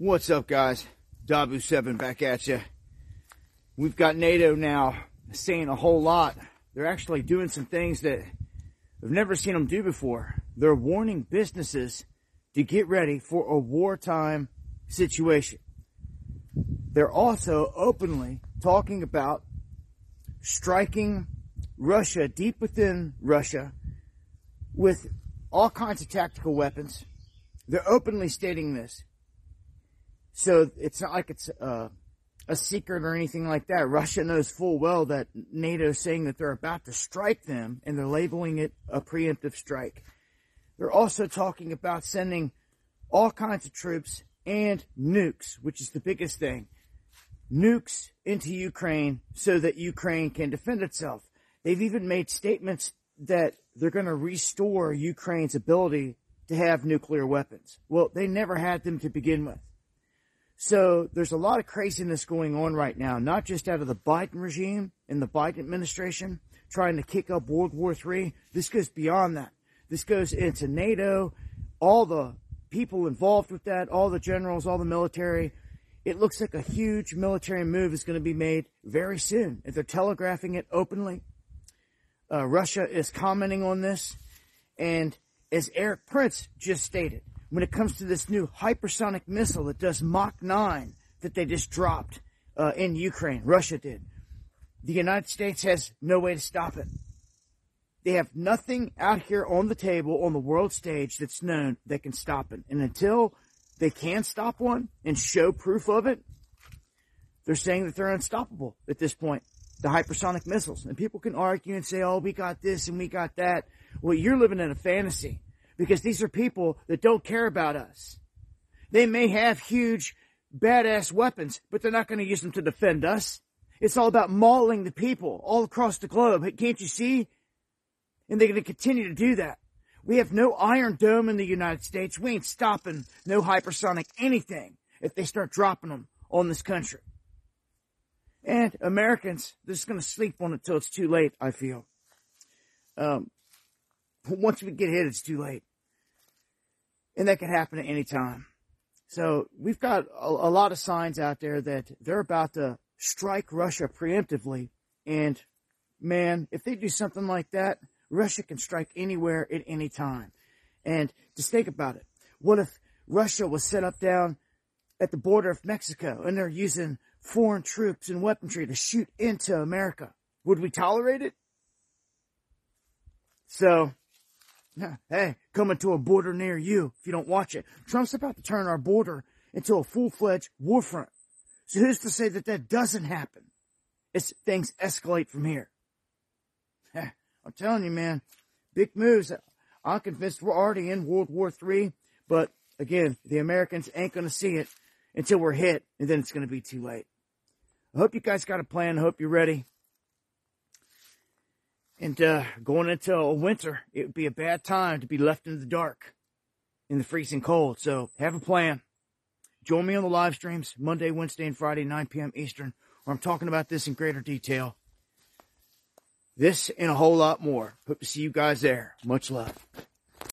What's up, guys? Dabu7 back at you. We've got NATO now saying a whole lot. They're actually doing some things that I've never seen them do before. They're warning businesses to get ready for a wartime situation. They're also openly talking about striking Russia deep within Russia with all kinds of tactical weapons. They're openly stating this. So it's not like it's a secret or anything like that. Russia knows full well that NATO is saying that they're about to strike them, and they're labeling it a preemptive strike. They're also talking about sending all kinds of troops and nukes, which is the biggest thing. Nukes into Ukraine so that Ukraine can defend itself. They've even made statements that they're going to restore Ukraine's ability to have nuclear weapons. Well, they never had them to begin with. So there's a lot of craziness going on right now, not just out of the Biden regime and the Biden administration trying to kick up World War III. This goes beyond that. This goes into NATO, all the people involved with that, all the generals, all the military. It looks like a huge military move is going to be made very soon. If they're telegraphing it openly, Russia is commenting on this. And as Eric Prince just stated, when it comes to this new hypersonic missile that does Mach 9 that they just dropped in Ukraine, Russia did, the United States has no way to stop it. They have nothing out here on the table, on the world stage, that's known that can stop it. And until they can stop one and show proof of it, they're saying that they're unstoppable at this point, the hypersonic missiles. And people can argue and say, oh, we got this and we got that. Well, you're living in a fantasy, because these are people that don't care about us. They may have huge, badass weapons, but they're not going to use them to defend us. It's all about mauling the people all across the globe. Hey, can't you see? And they're going to continue to do that. We have no Iron Dome in the United States. We ain't stopping no hypersonic anything if they start dropping them on this country. And Americans, they're just going to sleep on it till it's too late, I feel. Once we get hit, it's too late. And that could happen at any time. So we've got a lot of signs out there that they're about to strike Russia preemptively. And, man, if they do something like that, Russia can strike anywhere at any time. And just think about it. What if Russia was set up down at the border of Mexico and they're using foreign troops and weaponry to shoot into America? Would we tolerate it? So, hey, coming to a border near you if you don't watch it. Trump's about to turn our border into a full-fledged war front. So who's to say that that doesn't happen as things escalate from here? I'm telling you, man, big moves. I'm convinced we're already in World War III. But, again, the Americans ain't going to see it until we're hit, and then it's going to be too late. I hope you guys got a plan. I hope you're ready. And going into a winter, it would be a bad time to be left in the dark, in the freezing cold. So have a plan. Join me on the live streams Monday, Wednesday, and Friday, 9 p.m. Eastern, where I'm talking about this in greater detail. This and a whole lot more. Hope to see you guys there. Much love.